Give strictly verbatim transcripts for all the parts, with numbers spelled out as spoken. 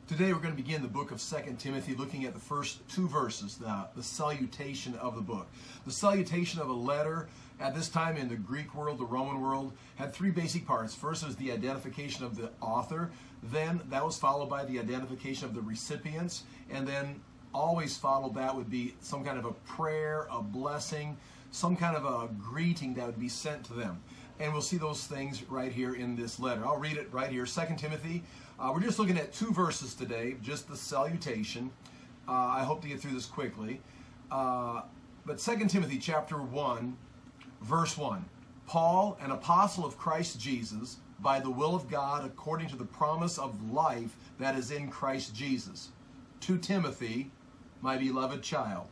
Today we're going to begin the book of Second Timothy, looking at the first two verses, the, the salutation of the book. The salutation of a letter at this time in the Greek world, the Roman world, had three basic parts. First was the identification of the author, then that was followed by the identification of the recipients, and then always followed that would be some kind of a prayer, a blessing, some kind of a greeting that would be sent to them. And we'll see those things right here in this letter. I'll read it right here, Second Timothy. Uh, we're just looking at two verses today, just the salutation. Uh, I hope to get through this quickly. Uh, but Second Timothy chapter one, verse one. Paul, an apostle of Christ Jesus, by the will of God, according to the promise of life that is in Christ Jesus. To Timothy, my beloved child.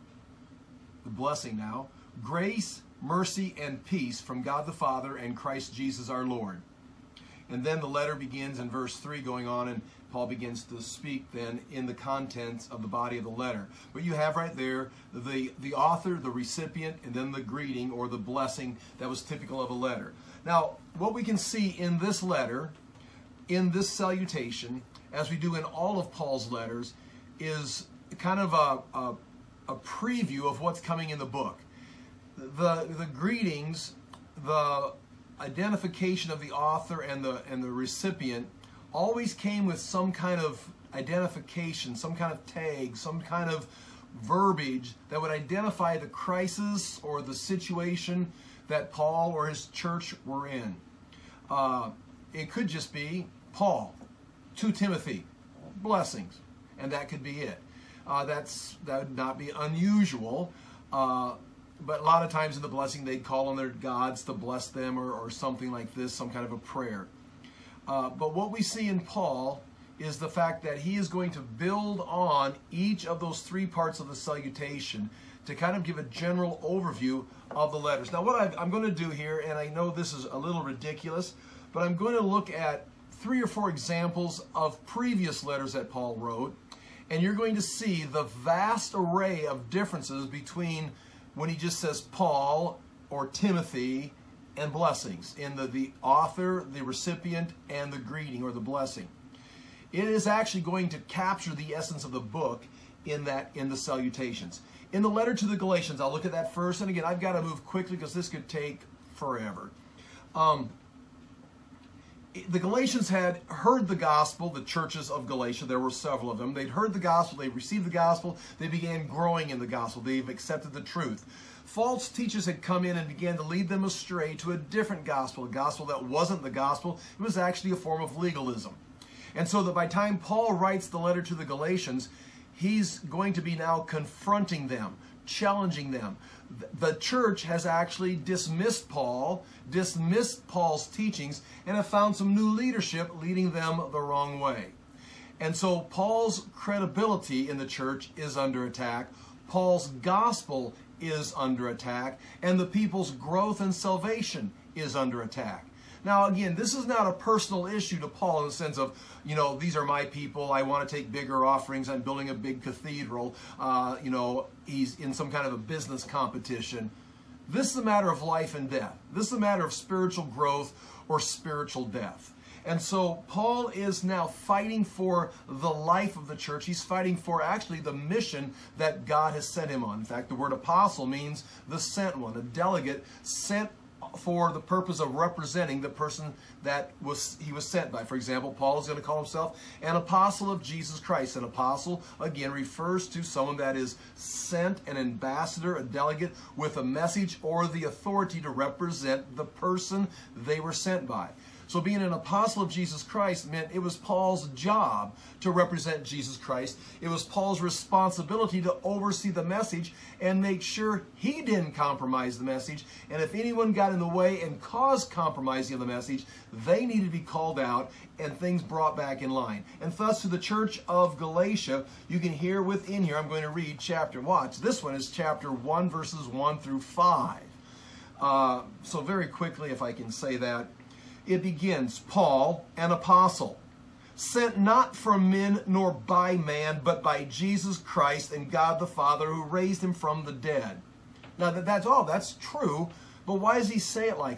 The blessing now. Grace, mercy, and peace from God the Father and Christ Jesus our Lord. And then the letter begins in verse three going on, and Paul begins to speak then in the contents of the body of the letter. But you have right there the, the author, the recipient, and then the greeting or the blessing that was typical of a letter. Now, what we can see in this letter, in this salutation, as we do in all of Paul's letters, is kind of a, a, a preview of what's coming in the book. The, the greetings, the identification of the author and the and the recipient always came with some kind of identification, some kind of tag, some kind of verbiage that would identify the crisis or the situation that Paul or his church were in. Uh, it could just be Paul to Timothy, blessings, and that could be it. Uh, that's that would not be unusual. Uh, But a lot of times in the blessing, they'd call on their gods to bless them or, or something like this, some kind of a prayer. Uh, but what we see in Paul is the fact that he is going to build on each of those three parts of the salutation to kind of give a general overview of the letters. Now, what I've, I'm going to do here, and I know this is a little ridiculous, but I'm going to look at three or four examples of previous letters that Paul wrote, and you're going to see the vast array of differences between when he just says Paul or Timothy and blessings in the, the author, the recipient, and the greeting or the blessing. It is actually going to capture the essence of the book in that in the salutations. In the letter to the Galatians, I'll look at that first. And again, I've got to move quickly because this could take forever. Um, the Galatians had heard the gospel, the churches of Galatia, there were several of them. They'd heard the gospel, they received the gospel, they began growing in the gospel, they've accepted the truth. False teachers had come in and began to lead them astray to a different gospel, a gospel that wasn't the gospel. It was actually a form of legalism. And so that by the time Paul writes the letter to the Galatians, he's going to be now confronting them, challenging them. The church has actually dismissed Paul, dismissed Paul's teachings, and have found some new leadership leading them the wrong way. And so Paul's credibility in the church is under attack. Paul's gospel is under attack, and the people's growth and salvation is under attack. Now, again, this is not a personal issue to Paul in the sense of, you know, these are my people, I want to take bigger offerings, I'm building a big cathedral, uh, you know, he's in some kind of a business competition. This is a matter of life and death. This is a matter of spiritual growth or spiritual death. And so Paul is now fighting for the life of the church. He's fighting for actually the mission that God has sent him on. In fact, the word apostle means the sent one, a delegate sent for the purpose of representing the person that was he was sent by. For example, Paul is going to call himself an apostle of Jesus Christ. An apostle, again, refers to someone that is sent, an ambassador, a delegate with a message or the authority to represent the person they were sent by. So being an apostle of Jesus Christ meant it was Paul's job to represent Jesus Christ. It was Paul's responsibility to oversee the message and make sure he didn't compromise the message. And if anyone got in the way and caused compromising of the message, they needed to be called out and things brought back in line. And thus to the church of Galatia, you can hear within here, I'm going to read chapter, watch, this one is chapter one, verses one through five. Uh, so very quickly, if I can say that. It begins, Paul, an apostle, sent not from men nor by man, but by Jesus Christ and God the Father who raised him from the dead. Now that, that's all, that's true, but why does he say it like that?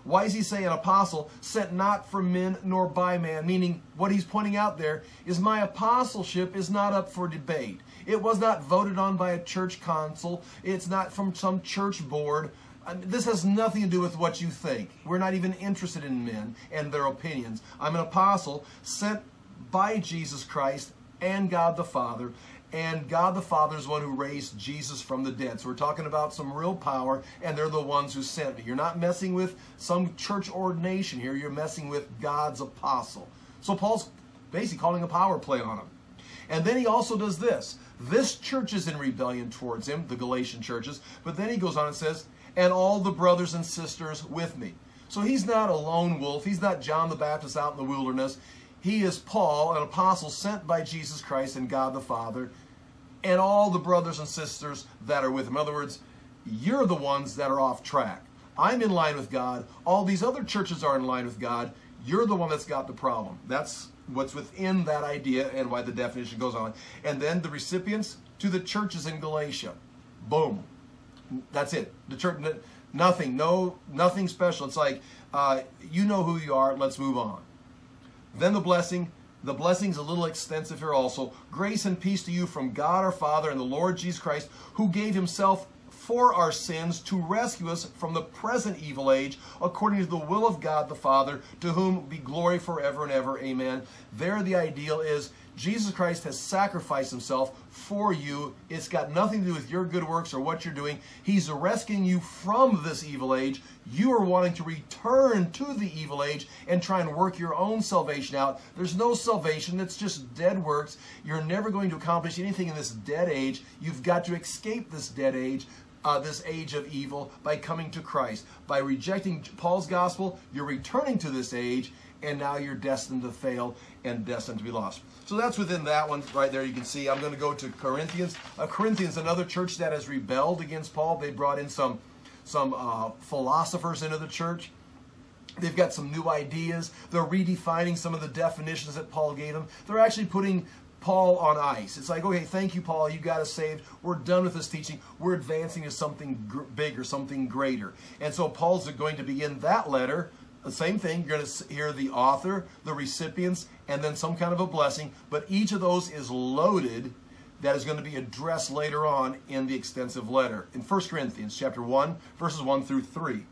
Why does he say an apostle sent not from men nor by man? Meaning what he's pointing out there is my apostleship is not up for debate. It was not voted on by a church council. It's not from some church board. I mean, this has nothing to do with what you think. We're not even interested in men and their opinions. I'm an apostle sent by Jesus Christ and God the Father. And God the Father is the one who raised Jesus from the dead. So we're talking about some real power, and they're the ones who sent me. You're not messing with some church ordination here. You're messing with God's apostle. So Paul's basically calling a power play on him. And then he also does this. This church is in rebellion towards him, the Galatian churches. But then he goes on and says, and all the brothers and sisters with me. So he's not a lone wolf. He's not John the Baptist out in the wilderness. He is Paul, an apostle sent by Jesus Christ and God the Father, and all the brothers and sisters that are with him. In other words, you're the ones that are off track. I'm in line with God. All these other churches are in line with God. You're the one that's got the problem. That's what's within that idea and why the definition goes on. And then the recipients to the churches in Galatia. Boom. That's it. The church, nothing, no, nothing special. It's like, uh, you know who you are. Let's move on. Then the blessing. The blessing's a little extensive here also. Grace and peace to you from God our Father and the Lord Jesus Christ, who gave himself for our sins to rescue us from the present evil age, according to the will of God the Father, to whom be glory forever and ever. Amen. There the ideal is Jesus Christ has sacrificed himself for you. It's got nothing to do with your good works or what you're doing. He's rescuing you from this evil age. You are wanting to return to the evil age and try and work your own salvation out. There's no salvation. It's just dead works. You're never going to accomplish anything in this dead age. You've got to escape this dead age. Uh, this age of evil by coming to Christ. By rejecting Paul's gospel, you're returning to this age, and now you're destined to fail and destined to be lost. So that's within that one right there. You can see I'm going to go to Corinthians. Uh, Corinthians, another church that has rebelled against Paul. They brought in some, some uh, philosophers into the church. They've got some new ideas. They're redefining some of the definitions that Paul gave them. They're actually putting Paul on ice. It's like, okay, thank you, Paul. You got us saved. We're done with this teaching. We're advancing to something bigger, something greater. And so Paul's going to begin that letter. The same thing. You're going to hear the author, the recipients, and then some kind of a blessing. But each of those is loaded. That is going to be addressed later on in the extensive letter. In First Corinthians chapter one, verses one through three.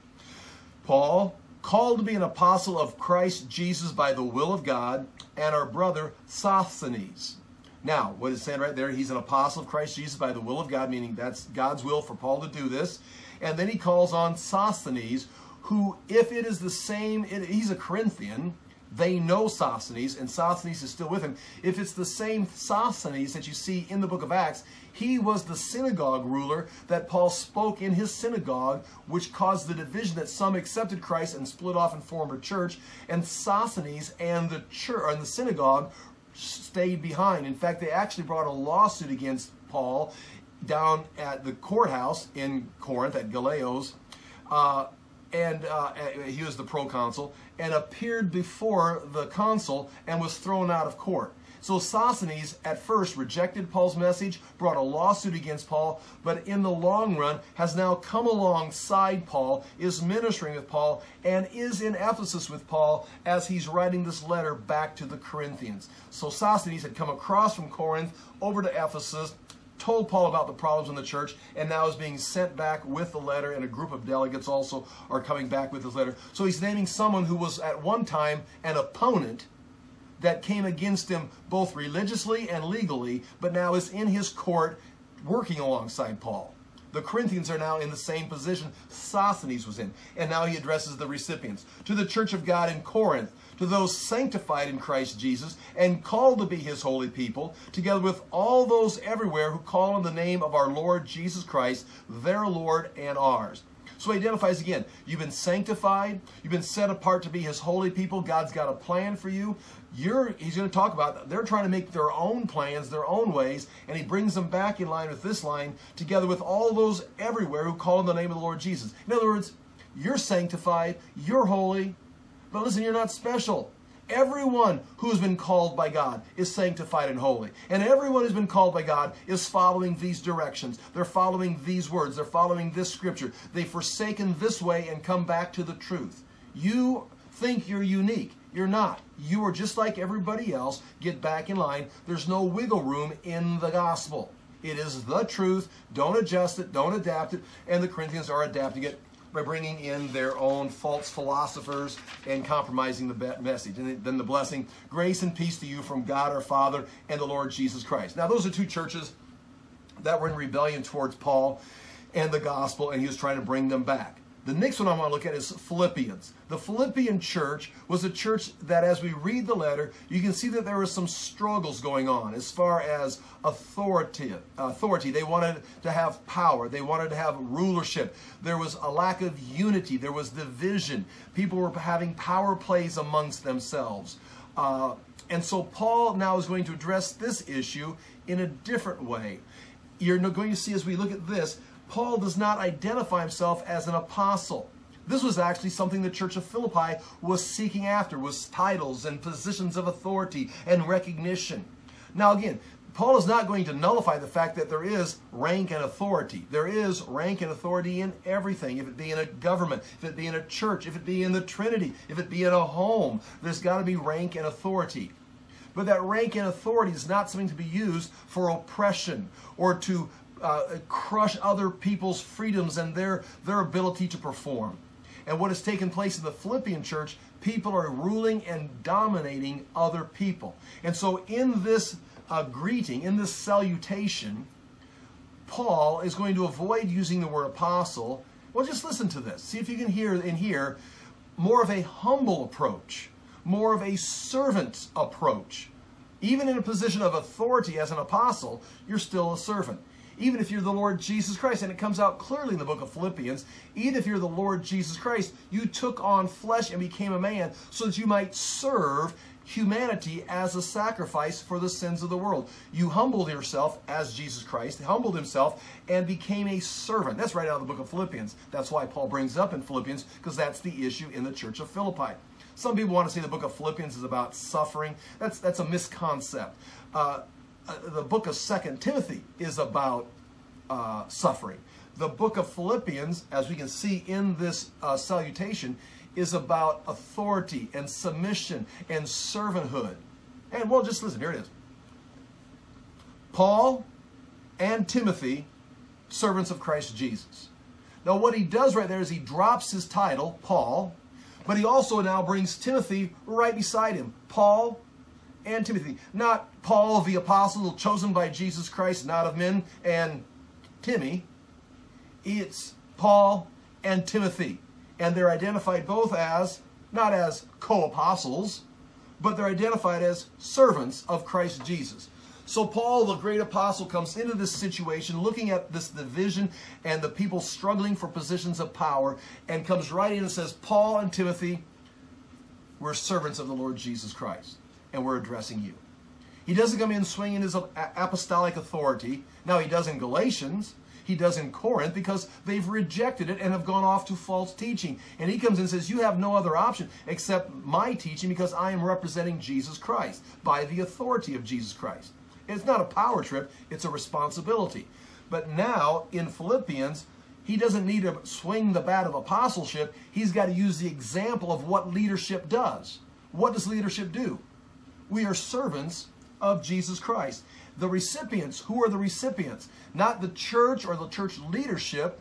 Paul, called to be an apostle of Christ Jesus by the will of God, and our brother Sosthenes. Now, what is saying right there? He's an apostle of Christ Jesus by the will of God, meaning that's God's will for Paul to do this. And then he calls on Sosthenes, who, if it is the same, it, he's a Corinthian, they know Sosthenes, and Sosthenes is still with him. If it's the same Sosthenes that you see in the book of Acts, he was the synagogue ruler that Paul spoke in his synagogue, which caused the division that some accepted Christ and split off and formed a church, and Sosthenes and the church and the synagogue stayed behind. In fact, they actually brought a lawsuit against Paul down at the courthouse in Corinth at Galeos, uh, and uh, he was the proconsul, and appeared before the consul and was thrown out of court. So Sosthenes at first rejected Paul's message, brought a lawsuit against Paul, but in the long run has now come alongside Paul, is ministering with Paul, and is in Ephesus with Paul as he's writing this letter back to the Corinthians. So Sosthenes had come across from Corinth over to Ephesus, told Paul about the problems in the church, and now is being sent back with the letter, and a group of delegates also are coming back with this letter. So he's naming someone who was at one time an opponent that came against him both religiously and legally, but now is in his court working alongside Paul. The Corinthians are now in the same position Sosthenes was in, and now he addresses the recipients. To the church of God in Corinth, to those sanctified in Christ Jesus and called to be his holy people, together with all those everywhere who call on the name of our Lord Jesus Christ, their Lord and ours. So he identifies again, you've been sanctified, you've been set apart to be his holy people, God's got a plan for you. You're, he's going to talk about, they're trying to make their own plans, their own ways, and he brings them back in line with this line, together with all those everywhere who call on the name of the Lord Jesus. In other words, you're sanctified, you're holy, but listen, you're not special. Everyone who has been called by God is sanctified and holy. And everyone who's been called by God is following these directions. They're following these words. They're following this scripture. They've forsaken this way and come back to the truth. You think you're unique. You're not. You are just like everybody else. Get back in line. There's no wiggle room in the gospel. It is the truth. Don't adjust it. Don't adapt it. And the Corinthians are adapting it by bringing in their own false philosophers and compromising the message. And then the blessing, grace and peace to you from God our Father and the Lord Jesus Christ. Now, those are two churches that were in rebellion towards Paul and the gospel, and he was trying to bring them back. The next one I want to look at is Philippians. The Philippian church was a church that, as we read the letter, you can see that there were some struggles going on as far as authority. Authority. They wanted to have power. They wanted to have rulership. There was a lack of unity. There was division. People were having power plays amongst themselves. Uh, and so Paul now is going to address this issue in a different way. You're going to see as we look at this, Paul does not identify himself as an apostle. This was actually something the church of Philippi was seeking after, was titles and positions of authority and recognition. Now again, Paul is not going to nullify the fact that there is rank and authority. There is rank and authority in everything. If it be in a government, if it be in a church, if it be in the Trinity, if it be in a home, there's got to be rank and authority. But that rank and authority is not something to be used for oppression or to Uh, crush other people's freedoms and their, their ability to perform. And what has taken place in the Philippian church, people are ruling and dominating other people. And so in this uh, greeting, in this salutation, Paul is going to avoid using the word apostle. Well, just listen to this. See if you can hear in here more of a humble approach, more of a servant approach. Even in a position of authority as an apostle, you're still a servant. Even if you're the Lord Jesus Christ, and it comes out clearly in the book of Philippians, even if you're the Lord Jesus Christ, you took on flesh and became a man so that you might serve humanity as a sacrifice for the sins of the world. You humbled yourself as Jesus Christ, humbled himself, and became a servant. That's right out of the book of Philippians. That's why Paul brings it up in Philippians, because that's the issue in the church of Philippi. Some people want to say the book of Philippians is about suffering. That's, that's a misconcept. Uh, The book of Second Timothy is about uh, suffering. The book of Philippians, as we can see in this uh, salutation, is about authority and submission and servanthood. And well, just listen, here it is. Paul and Timothy, servants of Christ Jesus. Now what he does right there is he drops his title, Paul, but he also now brings Timothy right beside him. Paul and Timothy. Not Paul the apostle chosen by Jesus Christ, not of men, and Timmy. It's Paul and Timothy. And they're identified both as, not as co-apostles, but they're identified as servants of Christ Jesus. So Paul, the great apostle, comes into this situation looking at this division and the people struggling for positions of power, and comes right in and says, Paul and Timothy, we're servants of the Lord Jesus Christ, and we're addressing you. He doesn't come in swinging his apostolic authority. Now he does in Galatians, he does in Corinth, because they've rejected it and have gone off to false teaching. And he comes in and says, you have no other option except my teaching, because I am representing Jesus Christ by the authority of Jesus Christ. It's not a power trip, it's a responsibility. But now in Philippians, he doesn't need to swing the bat of apostleship. He's got to use the example of what leadership does. What does leadership do? We are servants of Jesus Christ. The recipients, who are the recipients? Not the church or the church leadership,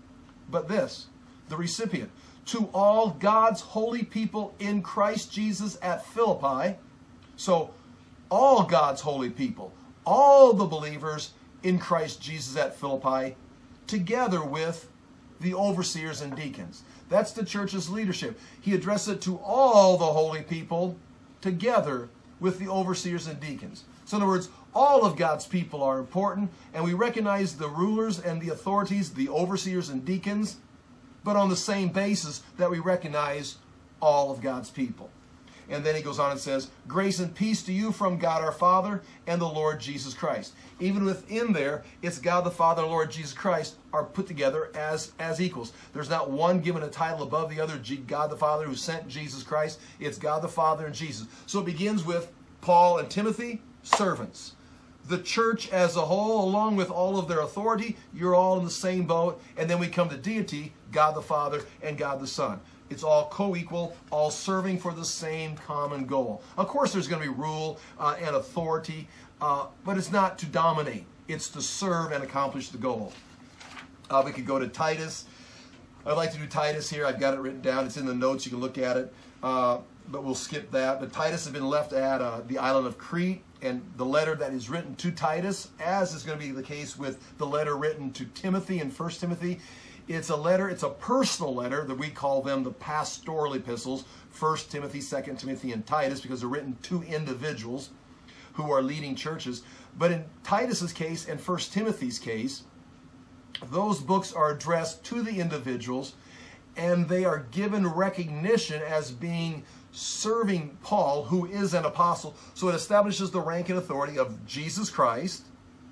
but this, the recipient. To all God's holy people in Christ Jesus at Philippi. So all God's holy people, all the believers in Christ Jesus at Philippi, together with the overseers and deacons. That's the church's leadership. He addressed it to all the holy people together with the overseers and deacons. So in other words, all of God's people are important, and we recognize the rulers and the authorities, the overseers and deacons, but on the same basis that we recognize all of God's people. And then he goes on and says, grace and peace to you from God our Father and the Lord Jesus Christ. Even within there, it's God the Father and Lord Jesus Christ are put together as, as equals. There's not one given a title above the other, God the Father who sent Jesus Christ. It's God the Father and Jesus. So it begins with Paul and Timothy, servants. The church as a whole, along with all of their authority, you're all in the same boat. And then we come to deity, God the Father and God the Son. It's all co-equal, all serving for the same common goal. Of course, there's going to be rule uh, and authority, uh, but it's not to dominate. It's to serve and accomplish the goal. Uh, we could go to Titus. I'd like to do Titus here. I've got it written down. It's in the notes. You can look at it, uh, but we'll skip that. But Titus has been left at uh, the island of Crete, and the letter that is written to Titus, as is going to be the case with the letter written to Timothy in First Timothy, it's a letter, it's a personal letter that we call them the pastoral epistles, First Timothy, Second Timothy, and Titus, because they're written to individuals who are leading churches. But in Titus's case and First Timothy's case, those books are addressed to the individuals, and they are given recognition as being serving Paul, who is an apostle. So it establishes the rank and authority of Jesus Christ,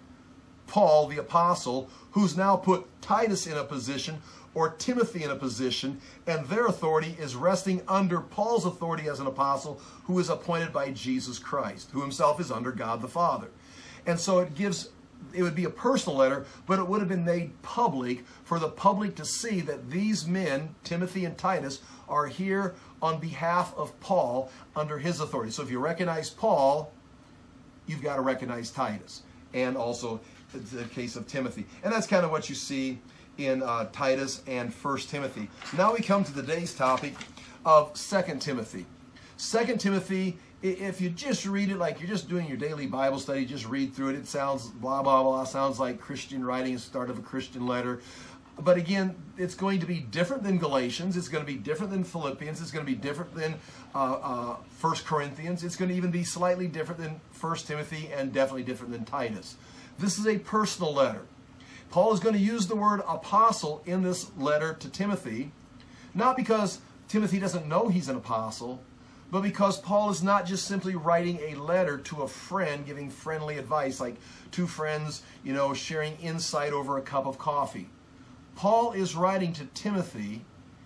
Paul, the apostle, who's now put Titus in a position, or Timothy in a position, and their authority is resting under Paul's authority as an apostle, who is appointed by Jesus Christ, who himself is under God the Father. And so it gives, it would be a personal letter, but it would have been made public for the public to see that these men, Timothy and Titus, are here on behalf of Paul under his authority. So if you recognize Paul, you've got to recognize Titus, and also the case of Timothy. And that's kind of what you see in uh, Titus and First Timothy. Now we come to today's topic of Second Timothy. Second Timothy, if you just read it like you're just doing your daily Bible study, just read through it, it sounds blah, blah, blah, sounds like Christian writing, start of a Christian letter. But again, it's going to be different than Galatians. It's going to be different than Philippians. It's going to be different than uh, uh, First Corinthians. It's going to even be slightly different than First Timothy, and definitely different than Titus. This is a personal letter. Paul is going to use the word apostle in this letter to Timothy, not because Timothy doesn't know he's an apostle, but because Paul is not just simply writing a letter to a friend, giving friendly advice, like two friends, you know, sharing insight over a cup of coffee. Paul is writing to Timothy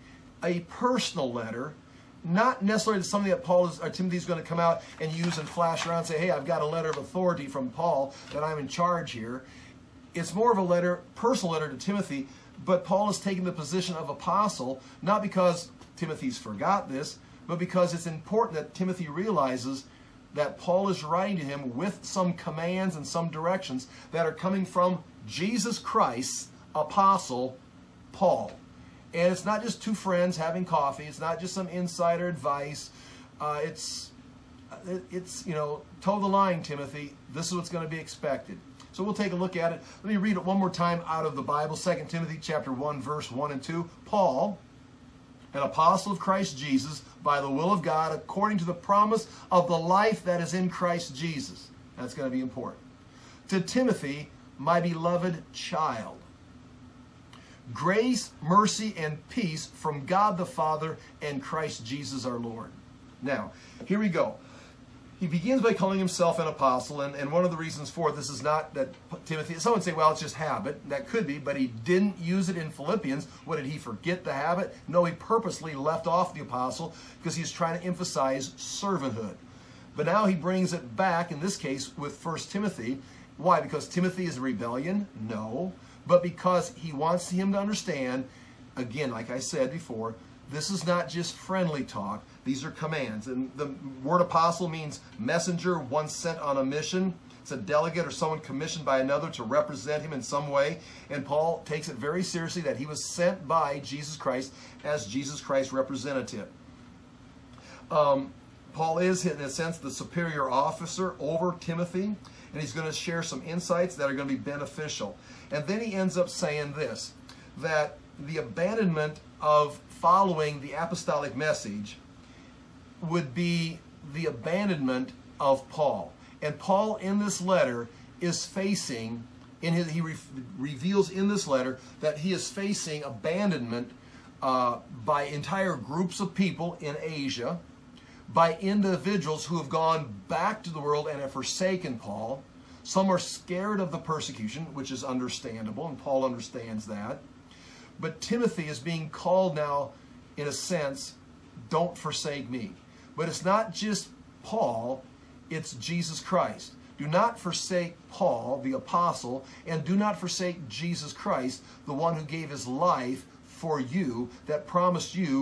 a personal letter, not necessarily something that Paul is, or Timothy is going to come out and use and flash around and say, hey, I've got a letter of authority from Paul that I'm in charge here. It's more of a letter, personal letter to Timothy, but Paul is taking the position of apostle, not because Timothy's forgot this, but because it's important that Timothy realizes that Paul is writing to him with some commands and some directions that are coming from Jesus Christ's apostle, Paul. And it's not just two friends having coffee. It's not just some insider advice. Uh, it's, it's, you know, toe the line, Timothy. This is what's going to be expected. So we'll take a look at it. Let me read it one more time out of the Bible. Second Timothy chapter one, verse one and two. Paul, an apostle of Christ Jesus, by the will of God, according to the promise of the life that is in Christ Jesus. That's going to be important. To Timothy, my beloved child. Grace, mercy, and peace from God the Father and Christ Jesus our Lord. Now, here we go. He begins by calling himself an apostle, and, and one of the reasons for this is not that Timothy, someone say, well, it's just habit. That could be, but he didn't use it in Philippians. What, did he forget the habit? No, he purposely left off the apostle because he's trying to emphasize servanthood. But now he brings it back, in this case, with First Timothy. Why? Because Timothy is a rebellion? No. But because he wants him to understand, again, like I said before, this is not just friendly talk. These are commands. And the word apostle means messenger, one sent on a mission. It's a delegate or someone commissioned by another to represent him in some way. And Paul takes it very seriously that he was sent by Jesus Christ as Jesus Christ's representative. Um, Paul is, in a sense, the superior officer over Timothy. And he's going to share some insights that are going to be beneficial. And then he ends up saying this, that the abandonment of following the apostolic message would be the abandonment of Paul. And Paul in this letter is facing, in his, he re reveals in this letter that he is facing abandonment uh, by entire groups of people in Asia, by individuals who have gone back to the world and have forsaken Paul. Some are scared of the persecution, which is understandable, and Paul understands that. But Timothy is being called now, in a sense, don't forsake me. But it's not just Paul, it's Jesus Christ. Do not forsake Paul, the apostle, and do not forsake Jesus Christ, the one who gave his life for you, that promised you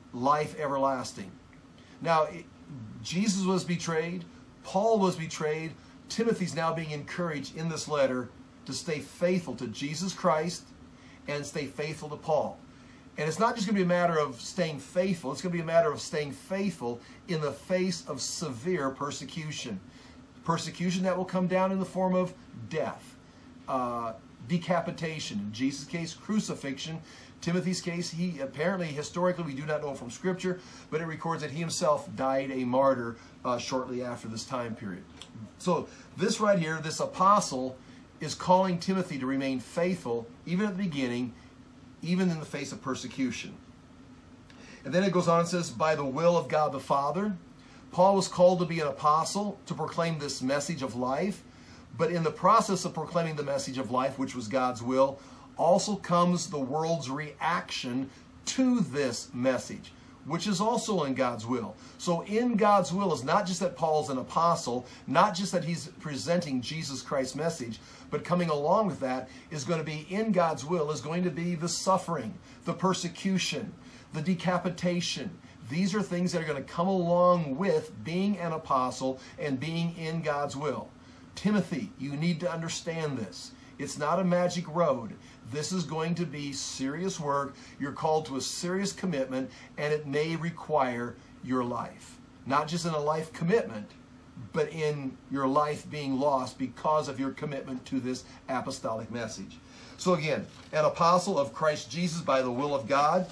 life everlasting. Now, Jesus was betrayed. Paul was betrayed. Timothy's now being encouraged in this letter to stay faithful to Jesus Christ and stay faithful to Paul. And it's not just going to be a matter of staying faithful. It's going to be a matter of staying faithful in the face of severe persecution. Persecution that will come down in the form of death, uh, decapitation. In Jesus' case, crucifixion. Timothy's case, he apparently, historically, we do not know from Scripture, but it records that he himself died a martyr uh, shortly after this time period. So this right here, this apostle is calling Timothy to remain faithful, even at the beginning, even in the face of persecution. And then it goes on and says, by the will of God the Father. Paul was called to be an apostle, to proclaim this message of life. But in the process of proclaiming the message of life, which was God's will, also comes the world's reaction to this message, which is also in God's will. So in God's will is not just that Paul's an apostle, not just that he's presenting Jesus Christ's message, but coming along with that is going to be, in God's will, is going to be the suffering, the persecution, the decapitation. These are things that are going to come along with being an apostle and being in God's will. Timothy, you need to understand this. It's not a magic road. This is going to be serious work. You're called to a serious commitment, and it may require your life. Not just in a life commitment, but in your life being lost because of your commitment to this apostolic message. So again, an apostle of Christ Jesus by the will of God.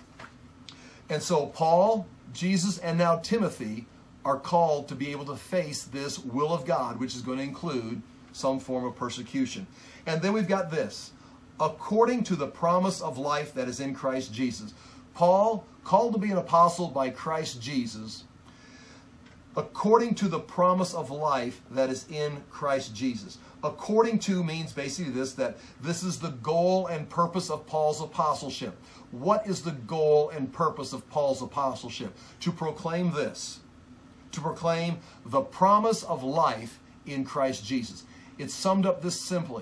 And so Paul, Jesus, and now Timothy are called to be able to face this will of God, which is going to include some form of persecution. And then we've got this, according to the promise of life that is in Christ Jesus. Paul, called to be an apostle by Christ Jesus, according to the promise of life that is in Christ Jesus. According to means basically this, that this is the goal and purpose of Paul's apostleship. What is the goal and purpose of Paul's apostleship? To proclaim this. To proclaim the promise of life in Christ Jesus. It's summed up this simply.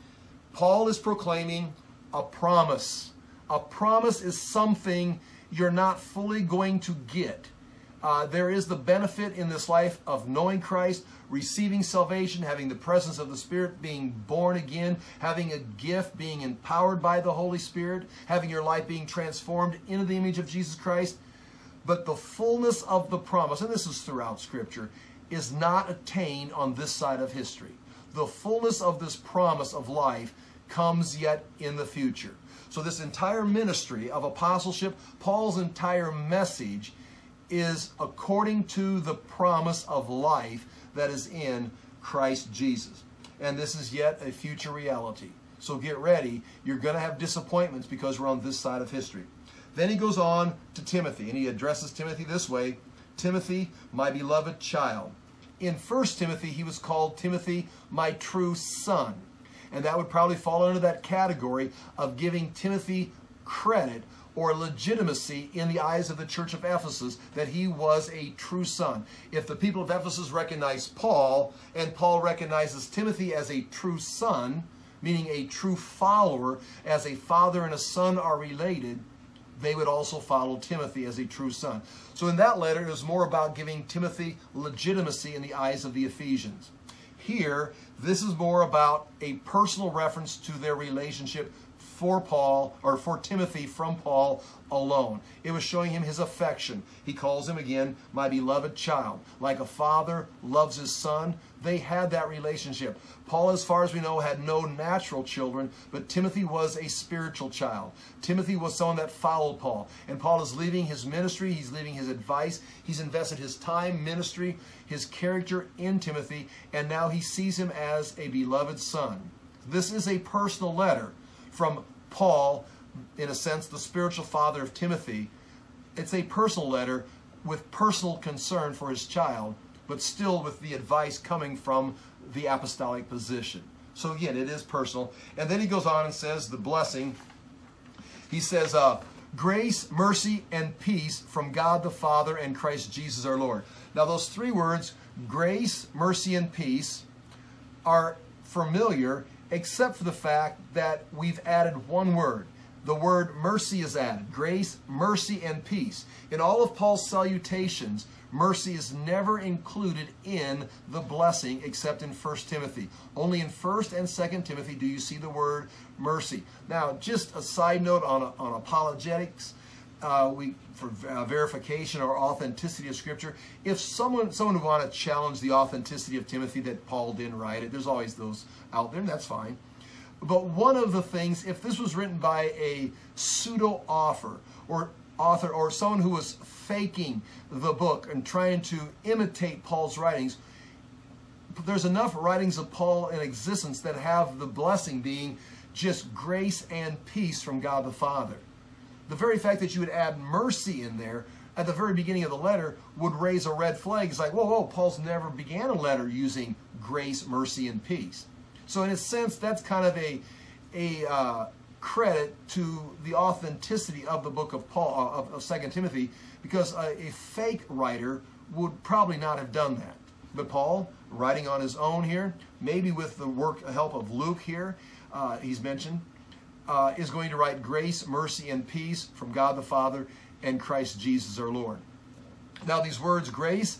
Paul is proclaiming a promise. A promise is something you're not fully going to get. Uh, there is the benefit in this life of knowing Christ, receiving salvation, having the presence of the Spirit, being born again, having a gift, being empowered by the Holy Spirit, having your life being transformed into the image of Jesus Christ. But the fullness of the promise, and this is throughout Scripture, is not attained on this side of history. The fullness of this promise of life comes yet in the future. So this entire ministry of apostleship, Paul's entire message, is according to the promise of life that is in Christ Jesus. And this is yet a future reality. So get ready. You're going to have disappointments because we're on this side of history. Then he goes on to Timothy, and he addresses Timothy this way. Timothy, my beloved child. In First Timothy, he was called Timothy, my true son. And that would probably fall under that category of giving Timothy credit or legitimacy in the eyes of the church of Ephesus, that he was a true son. If the people of Ephesus recognized Paul, and Paul recognizes Timothy as a true son, meaning a true follower, as a father and a son are related, they would also follow Timothy as a true son. So in that letter, it was more about giving Timothy legitimacy in the eyes of the Ephesians. Here, this is more about a personal reference to their relationship for Paul, or for Timothy from Paul alone. It was showing him his affection. He calls him again, my beloved child. Like a father loves his son, they had that relationship. Paul, as far as we know, had no natural children, but Timothy was a spiritual child. Timothy was someone that followed Paul. And Paul is leaving his ministry, he's leaving his advice, he's invested his time, ministry, his character in Timothy, and now he sees him as a beloved son. This is a personal letter from Paul, in a sense, the spiritual father of Timothy. It's a personal letter with personal concern for his child, but still with the advice coming from the apostolic position. So again, it is personal. And then he goes on and says the blessing. He says, uh, grace, mercy, and peace from God the Father and Christ Jesus our Lord. Now those three words, grace, mercy, and peace, are familiar, except for the fact that we've added one word. the word mercy is added. Grace, mercy, and peace. In all of Paul's salutations, mercy is never included in the blessing except in First Timothy. Only in First and Second Timothy do you see the word mercy. Now, just a side note on, on apologetics, uh, we for uh, verification or authenticity of Scripture. If someone someone would want to challenge the authenticity of Timothy that Paul didn't write it, there's always those out there, and that's fine. But one of the things, if this was written by a pseudo-author or author or someone who was faking the book and trying to imitate Paul's writings, there's enough writings of Paul in existence that have the blessing being just grace and peace from God the Father. The very fact that you would add mercy in there at the very beginning of the letter would raise a red flag. It's like, whoa, whoa, Paul's never began a letter using grace, mercy, and peace. So in a sense, that's kind of a, a uh, credit to the authenticity of the book of Paul, uh, of, of Second Timothy, because a, a fake writer would probably not have done that. But Paul, writing on his own here, maybe with the work, help of Luke here, uh, he's mentioned, uh, is going to write grace, mercy, and peace from God the Father and Christ Jesus our Lord. Now these words, grace,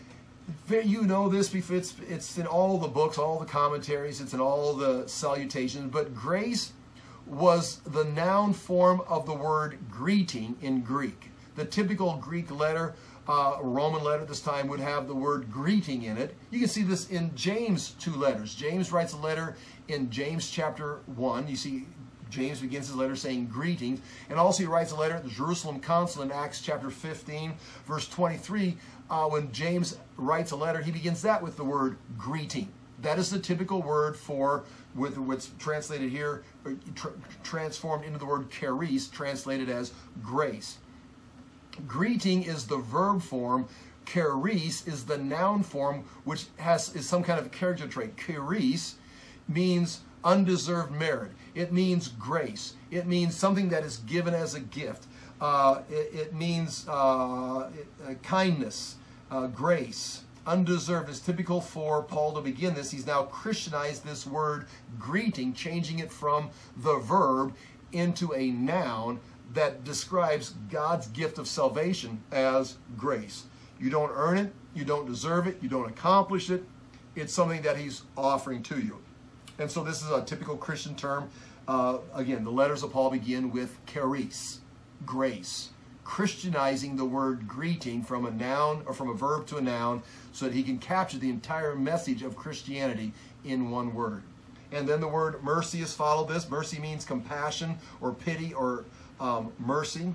you know this, it's, it's in all the books, all the commentaries, it's in all the salutations, but grace was the noun form of the word greeting in Greek. The typical Greek letter, uh, Roman letter at this time, would have the word greeting in it. You can see this in James' two letters. James writes a letter in James chapter one. You see James begins his letter saying greetings, and also he writes a letter at the Jerusalem Council in Acts chapter fifteen, verse twenty-three. Uh, when James writes a letter, he begins that with the word greeting. That is the typical word for with what's translated here, tra transformed into the word charis, translated as grace. Greeting is the verb form. Charis is the noun form, which has is some kind of character trait. Charis means undeserved merit. It means grace. It means something that is given as a gift. Uh, it, it means uh, uh, kindness, uh, grace, undeserved. Is typical for Paul to begin this. He's now Christianized this word greeting, changing it from the verb into a noun that describes God's gift of salvation as grace. You don't earn it, you don't deserve it, you don't accomplish it. It's something that he's offering to you. And so this is a typical Christian term. Uh, again, the letters of Paul begin with charis, grace, Christianizing the word greeting from a noun or from a verb to a noun so that he can capture the entire message of Christianity in one word. And then the word mercy is followed this. Mercy means compassion or pity or um, mercy.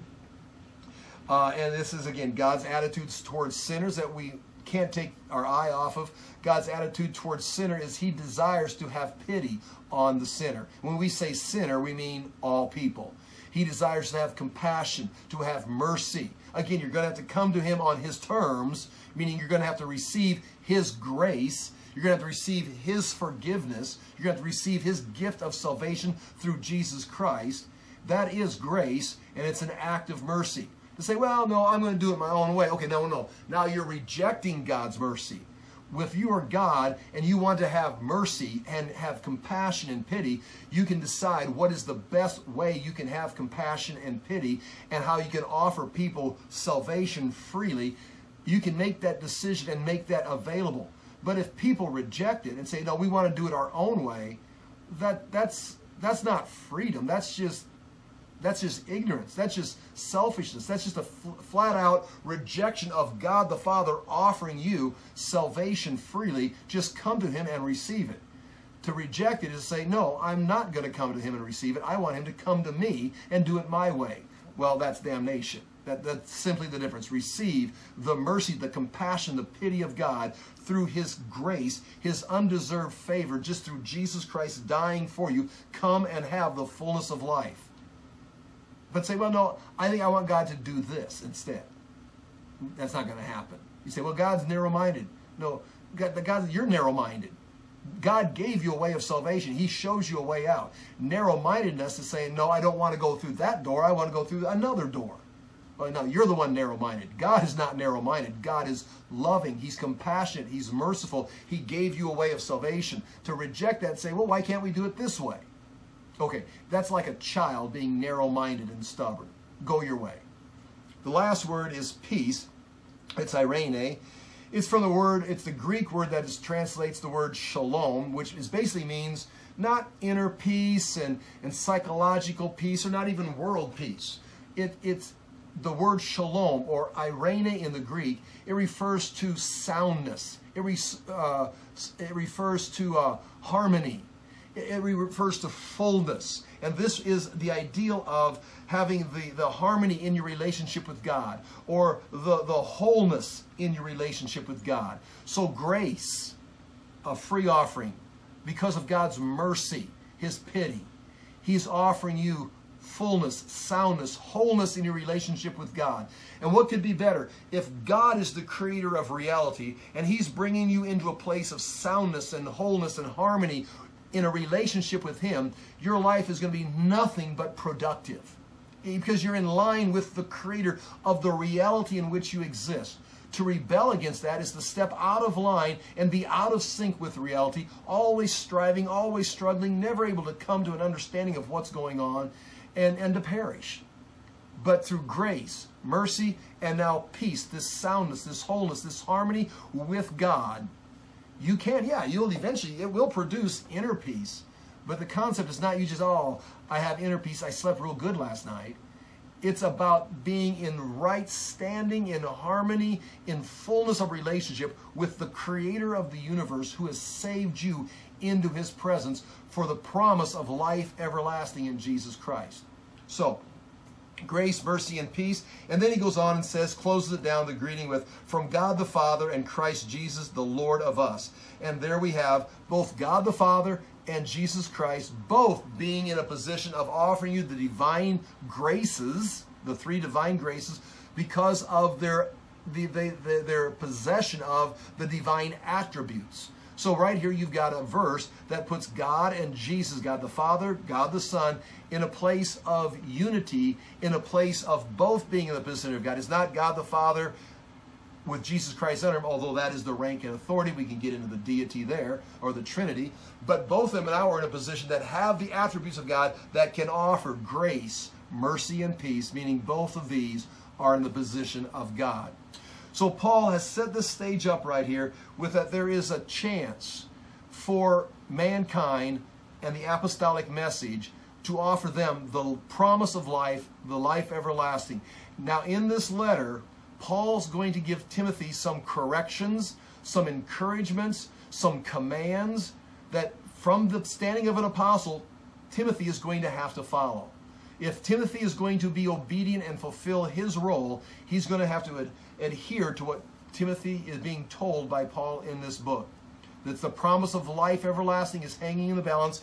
Uh, and this is, again, God's attitudes towards sinners that we can't take our eye off of. God's attitude towards sinner is he desires to have pity on the sinner. When we say sinner, we mean all people. He desires to have compassion, to have mercy. Again, you're going to have to come to him on his terms, meaning you're going to have to receive his grace. You're going to have to receive his forgiveness. You're going to have to receive his gift of salvation through Jesus Christ. That is grace, and it's an act of mercy. To say, well, no, I'm going to do it my own way. Okay, no, no. Now you're rejecting God's mercy. If you are God and you want to have mercy and have compassion and pity, you can decide what is the best way you can have compassion and pity and how you can offer people salvation freely. You can make that decision and make that available. But if people reject it and say, no, we want to do it our own way, that, that's, that's not freedom. That's just That's just ignorance. That's just selfishness. That's just a flat-out rejection of God the Father offering you salvation freely. Just come to him and receive it. To reject it is to say, no, I'm not going to come to him and receive it. I want him to come to me and do it my way. Well, that's damnation. That, that's simply the difference. Receive the mercy, the compassion, the pity of God through his grace, his undeserved favor, just through Jesus Christ dying for you. Come and have the fullness of life. But say, well, no, I think I want God to do this instead. That's not going to happen. You say, well, God's narrow-minded. No, God, God, you're narrow-minded. God gave you a way of salvation. He shows you a way out. Narrow-mindedness is saying, no, I don't want to go through that door. I want to go through another door. Well, no, you're the one narrow-minded. God is not narrow-minded. God is loving. He's compassionate. He's merciful. He gave you a way of salvation. To reject that and say, well, why can't we do it this way? Okay, that's like a child being narrow-minded and stubborn. Go your way. The last word is peace. It's eirene. It's from the word, it's the Greek word that is, translates the word shalom, which is basically means not inner peace and, and psychological peace, or not even world peace. It, it's the word shalom, or eirene in the Greek. It refers to soundness. It, re, uh, it refers to uh, harmony. It, it refers to fullness. And this is the ideal of having the, the harmony in your relationship with God, or the, the wholeness in your relationship with God. So grace, a free offering, because of God's mercy, His pity, He's offering you fullness, soundness, wholeness in your relationship with God. And what could be better? If God is the creator of reality, and He's bringing you into a place of soundness and wholeness and harmony in a relationship with Him, your life is going to be nothing but productive, because you're in line with the creator of the reality in which you exist. To rebel against that is to step out of line and be out of sync with reality, always striving, always struggling, never able to come to an understanding of what's going on, and, and to perish. But through grace, mercy, and now peace, this soundness, this wholeness, this harmony with God, you can, yeah, you'll eventually, it will produce inner peace. But the concept is not you just, oh, I have inner peace, I slept real good last night. It's about being in right standing, in harmony, in fullness of relationship with the creator of the universe, who has saved you into His presence for the promise of life everlasting in Jesus Christ. So, grace, mercy, and peace. And then he goes on and says, closes it down, the greeting with, from God the Father and Christ Jesus, the Lord of us. And there we have both God the Father and Jesus Christ, both being in a position of offering you the divine graces, the three divine graces, because of their, the, the, the, their possession of the divine attributes. So right here you've got a verse that puts God and Jesus, God the Father, God the Son, in a place of unity, in a place of both being in the position of God. It's not God the Father with Jesus Christ under Him, although that is the rank and authority. We can get into the deity there, or the Trinity. But both of them now are in a position that have the attributes of God that can offer grace, mercy, and peace, meaning both of these are in the position of God. So Paul has set this stage up right here with that there is a chance for mankind and the apostolic message to offer them the promise of life, the life everlasting. Now in this letter, Paul's going to give Timothy some corrections, some encouragements, some commands that from the standing of an apostle, Timothy is going to have to follow. If Timothy is going to be obedient and fulfill his role, he's going to have to ad adhere to what Timothy is being told by Paul in this book. That the promise of life everlasting is hanging in the balance,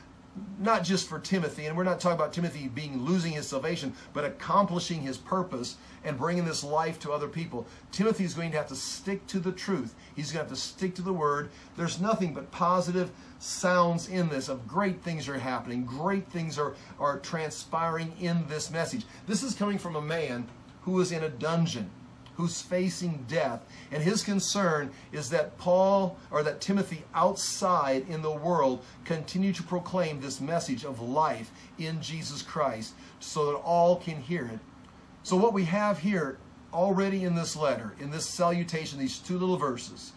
not just for Timothy, and we're not talking about Timothy being losing his salvation, but accomplishing his purpose and bringing this life to other people. Timothy is going to have to stick to the truth. He's going to have to stick to the Word. There's nothing but positive sounds in this of great things are happening. Great things are, are transpiring in this message. This is coming from a man who is in a dungeon, who's facing death, and his concern is that Paul, or that Timothy outside in the world, continue to proclaim this message of life in Jesus Christ so that all can hear it. So what we have here already in this letter, in this salutation, these two little verses,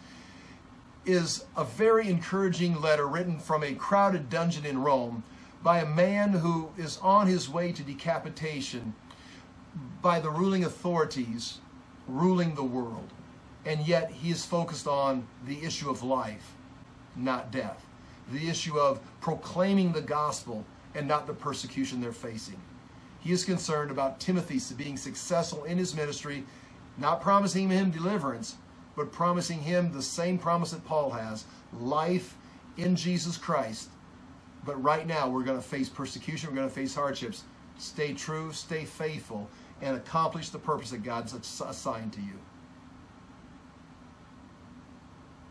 is a very encouraging letter written from a crowded dungeon in Rome by a man who is on his way to decapitation by the ruling authorities ruling the world, and yet he is focused on the issue of life, not death, the issue of proclaiming the gospel and not the persecution they're facing. He is concerned about Timothy being successful in his ministry, not promising him deliverance, but promising him the same promise that Paul has, life in Jesus Christ. But right now we're going to face persecution, we're going to face hardships. Stay true, stay faithful, and accomplish the purpose that God's assigned to you.